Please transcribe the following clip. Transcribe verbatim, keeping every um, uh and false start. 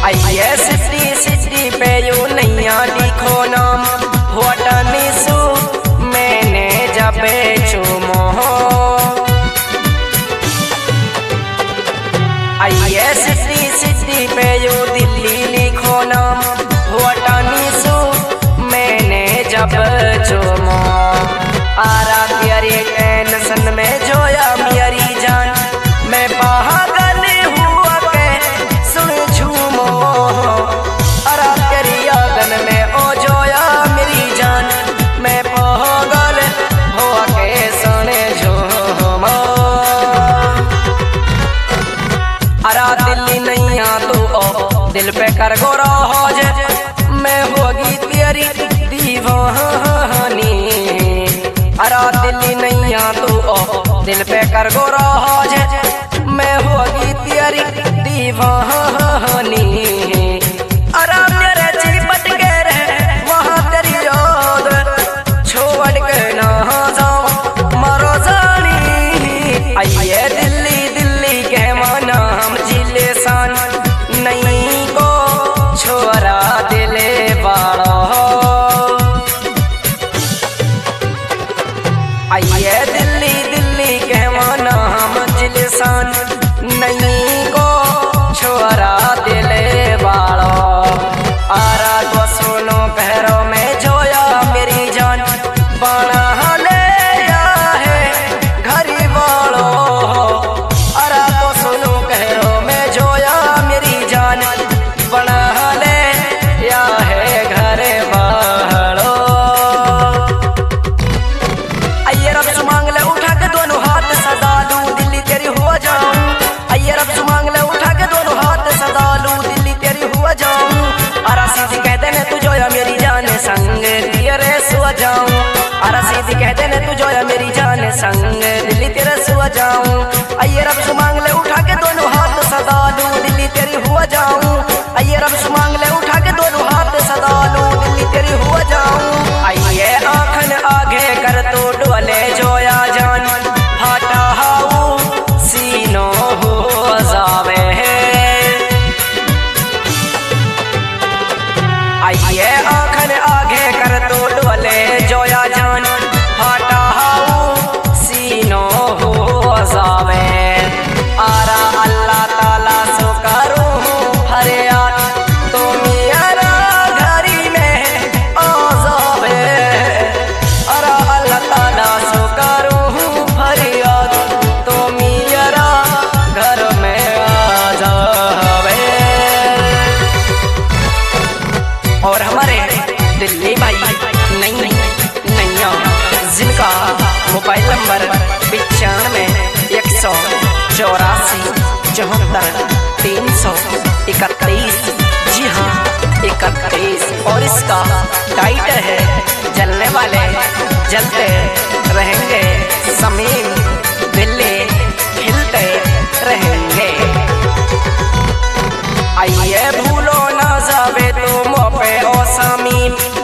आइए city city पे you नैया लिखो नाम होटनी सु मैंने जब चुमो आइए सिटी सिटी पे यू दिल्ली लिखो नाम होटनी सु मैंने जब चुमो आरा तेरी टेंशन में जोया मेरी जान मैं पागल हुआ के सुन झूमो आरा तेरी यादन में ओ जोया मेरी जान मैं पागल हुआ के सुन झूमो आरा दिल्ली नहीं आ तू ओ दिल पे कर गोरा हो जे मैं होगी तेरी दीवानी अरा दिल्ली नहीं आ तू ओ दिल पे कर गोरा हो जे मैं होगी तेरी दीवानी अरा मेरे चिपट के रहे वहाँ तेरी याद छोड़ के ना जाओ मरो जानी आइए दिल्ली दिल्ली के माना हम जिले सान नहीं को छोरा दिले वाला आइए दिल्ली दिल्ली के माना मंजिलसान नहीं को छोरा दिले वालो आरा तो सुनो पहरो में जोया मेरी जान बना ले या है घरी वालो आरा तो सुनो पहरो में जोया मेरी जान बना ले या है घर वालो आइए रब से मांग ले उठा के दोनों हाथ सदा लूं दिल्ली तेरी हो जाऊं आइए रब से मांग ले उठा के दोनों हाथ सदा लूं दिल्ली तेरी हो जाऊं अरा सीधी कहते ने तू जोया मेरी जान संग तेरे सो जाऊं अरा सीधी कहते ने तू जोया मेरी जान संग दिल्ली तेरे सो जाऊं आइए रब से मांग ले उठा के दोनों हाथ सदा लूं दिल्ली तेरी हो जाऊं आइए रब से मांग ले उठा के दोनों हाथ सदा लूं दिल्ली तेरी हो जाऊं आइए आंखन आगे कर तो डोले जोया जान फाटा हाऊ सीनो हो जावे आइए आंखन आगे कर तो डोले जोया जान फाटा हाऊ सीनो हो जावे आरा अल्लाह ताला सो करूं फरियाद तो मेरा घरी में आ जावे अरा अल्लाह ताला सो करूं फरियाद तो मेरा घर में आ जावे और हमारे दिल्ली भाई नहीं नहीं नैया जिनका मोबाइल नंबर पिचानवे एक सौ चौरासी चौहत्तर तीन सौ इकतीस जी हाँ इकतीस और इसका टाइटल है जलने वाले जलते रहेंगे समीम दिल्ली खिलते रहेंगे आइए भूलो ना जावे तुम पे ओ समीम